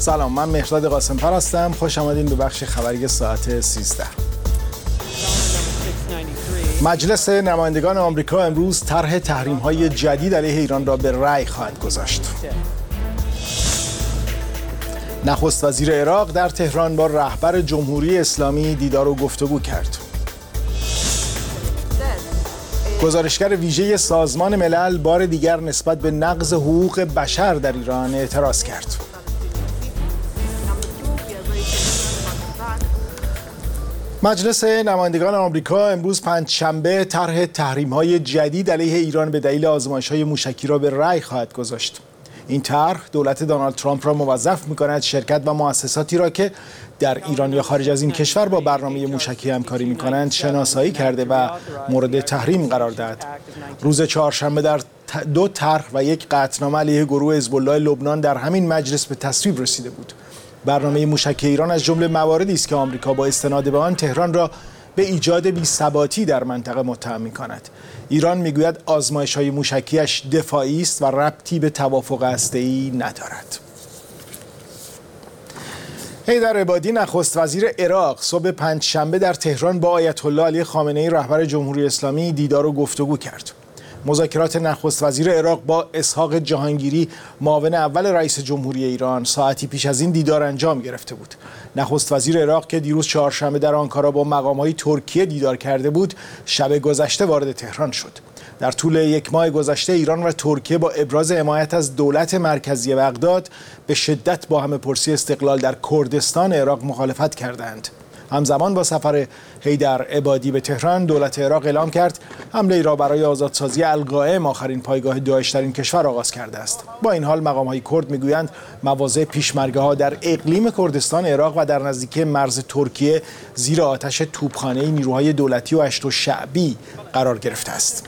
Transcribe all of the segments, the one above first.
سلام، من مهرداد قاسم‌فر هستم. خوش آمدین به بخش خبری ساعت 13. مجلس نمایندگان آمریکا امروز طرح تحریم‌های جدید علیه ایران را به رأی خواهد گذاشت. نخست وزیر عراق در تهران با رهبر جمهوری اسلامی دیدار و گفتگو کرد. گزارشگر ویژه سازمان ملل بار دیگر نسبت به نقض حقوق بشر در ایران اعتراض کرد. مجلس نمایندگان آمریکا امروز پنجشنبه طرح تحریم‌های جدید علیه ایران به دلیل آزمایش‌های موشکی را به رأی خواهد گذاشت. این طرح دولت دونالد ترامپ را موظف می‌کند شرکت و مؤسساتی را که در ایران یا خارج از این کشور با برنامه موشکی همکاری می‌کنند شناسایی کرده و مورد تحریم قرار دهد. روز چهارشنبه در دو طرح و یک قطعنامه علیه گروه حزب الله لبنان در همین مجلس به تصویب رسیده بود. برنامه موشکی ایران از جمله مواردی است که آمریکا با استناد به آن تهران را به ایجاد بی‌ثباتی در منطقه متهم می‌کند. ایران میگوید آزمایش‌های موشکیش دفاعی است و ربطی به توافق هسته‌ای ندارد. حیدر عبادی نخست وزیر عراق صبح پنجشنبه در تهران با آیت الله علی خامنه‌ای رهبر جمهوری اسلامی دیدار و گفتگو کرد. مذاکرات نخست وزیر عراق با اسحاق جهانگیری معاون اول رئیس جمهوری ایران ساعتی پیش از این دیدار انجام گرفته بود. نخست وزیر عراق که دیروز چهارشنبه در آنکارا با مقام‌های ترکیه دیدار کرده بود، شب گذشته وارد تهران شد. در طول یک ماه گذشته ایران و ترکیه با ابراز حمایت از دولت مرکزی بغداد به شدت با همه‌پرسی استقلال در کردستان عراق مخالفت کردند. همزمان با سفر حیدر عبادی به تهران، دولت عراق اعلام کرد حمله ای را برای آزادسازی القائم آخرین پایگاه داعش در این کشور آغاز کرده است. با این حال مقام‌های کرد میگویند مواضع پیشمرگه‌ها در اقلیم کردستان عراق و در نزدیکی مرز ترکیه زیر آتش توپخانه نیروهای دولتی و اشت و شعبی قرار گرفته است.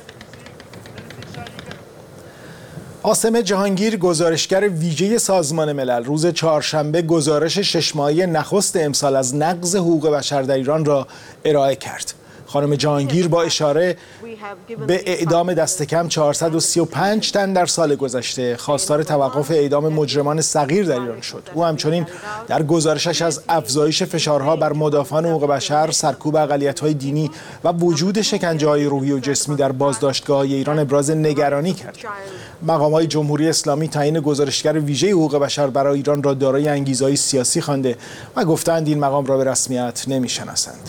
عاصم جهانگیر گزارشگر ویژه سازمان ملل روز چهارشنبه گزارش 6 ماهه نخست امسال از نقض حقوق بشر در ایران را ارائه کرد. خانم جهانگیر با اشاره به اعدام دست کم 435 تن در سال گذشته خواستار توقف اعدام مجرمان صغیر در ایران شد. او همچنین در گزارشش از افزایش فشارها بر مدافعان حقوق بشر، سرکوب اقلیت‌های دینی و وجود شکنجه‌های روحی و جسمی در بازداشتگاه‌های ایران ابراز نگرانی کرد. مقام‌های جمهوری اسلامی تعیین گزارشگر ویژه حقوق بشر برای ایران را دارای انگیزه‌های سیاسی خوانده و گفتند این مقام را به رسمیت نمی‌شناسند.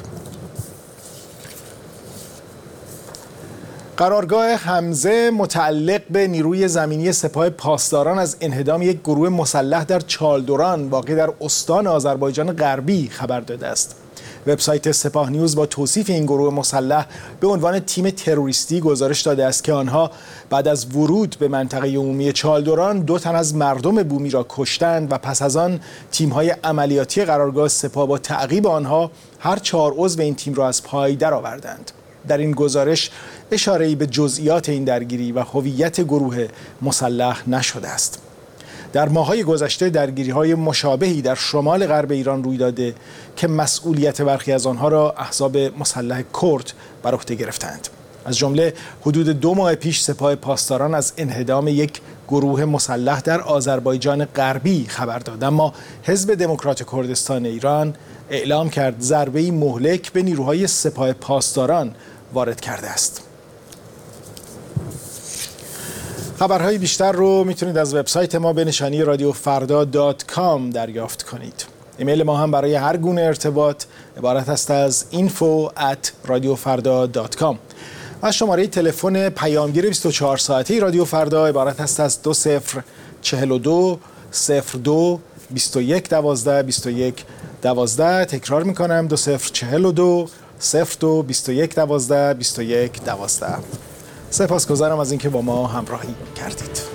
قرارگاه حمزه متعلق به نیروی زمینی سپاه پاسداران از انهدام یک گروه مسلح در چالدوران واقع در استان آذربایجان غربی خبر داده است. وبسایت سپاه نیوز با توصیف این گروه مسلح به عنوان تیم تروریستی گزارش داده است که آنها بعد از ورود به منطقه عمومی چالدوران 2 تن از مردم بومی را کشتند و پس از آن تیم‌های عملیاتی قرارگاه سپاه با تعقیب آنها هر 4 عضو این تیم را از پای درآوردند. در این گزارش اشاره‌ای به جزئیات این درگیری و هویت گروه مسلح نشده است. در ماه‌های گذشته درگیری‌های مشابهی در شمال غرب ایران روی داده که مسئولیت برخی از آنها را احزاب مسلح کرد بر عهده گرفتند. از جمله حدود 2 ماه پیش سپاه پاسداران از انهدام یک گروه مسلح در آذربایجان غربی خبر داد، اما حزب دموکرات کردستان ایران اعلام کرد ضربه‌ای مهلک به نیروهای سپاه پاسداران وارد کرده است. خبرهای بیشتر رو میتونید از وبسایت ما به نشانی radiofarda.com دریافت کنید. ایمیل ما هم برای هر گونه ارتباط عبارت است از info@radiofarda.com و شماره تلفن پیامگیر 24 ساعته رادیو فردا عبارت است از 2042 02 21 12 21 12. تکرار میکنم 2042 02 21 12 21 12. سپاسگزارم از اینکه با ما همراهی کردید.